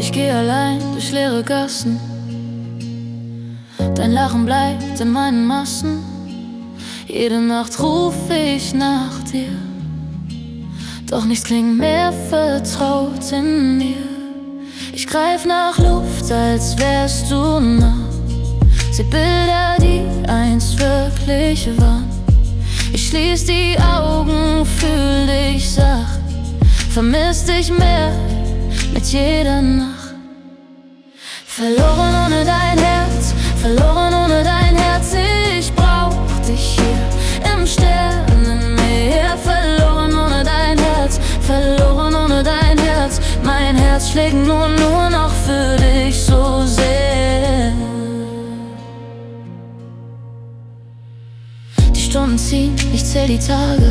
Ich geh allein durch leere Gassen, dein Lachen bleibt in meinen Massen. Jede Nacht ruf ich nach dir, doch nichts klingt mehr vertraut in mir. Ich greif nach Luft, als wärst du nah. Seh Bilder, die einst wirklich waren. Ich schließ die Augen, fühl dich sacht, vermiss dich mehr mit jeder Nacht. Verloren ohne dein Herz, verloren ohne dein Herz. Ich brauch dich hier im Sternenmeer. Verloren ohne dein Herz, verloren ohne dein Herz. Mein Herz schlägt nur noch für dich so sehr. Die Stunden ziehen, ich zähl die Tage.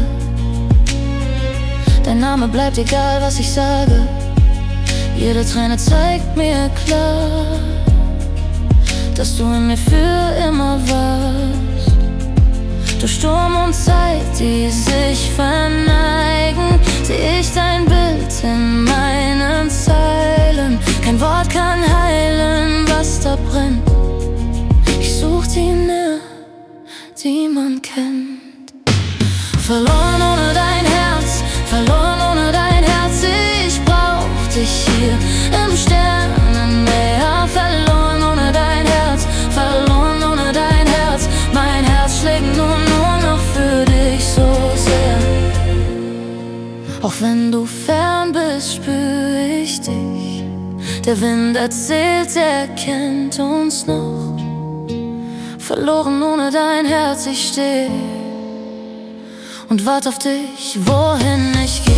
Dein Name bleibt egal, was ich sage. Jede Träne zeigt mir klar, dass du in mir für immer warst. Durch Sturm und Zeit, die sich verneigen, seh ich dein Bild in meinen Zeilen. Kein Wort kann heilen, was da brennt. Ich such die Nähe, die man kennt. Verloren ohne dein Herz, verloren ohne dein Herz. Ich brauch dich hier im Sternenmeer. Verloren ohne dein Herz, verloren ohne dein Herz. Mein Herz schlägt nur noch für dich so sehr. Auch wenn du fern bist, spür ich dich. Der Wind erzählt, er kennt uns noch. Verloren ohne dein Herz, ich steh und wart auf dich, wohin ich geh.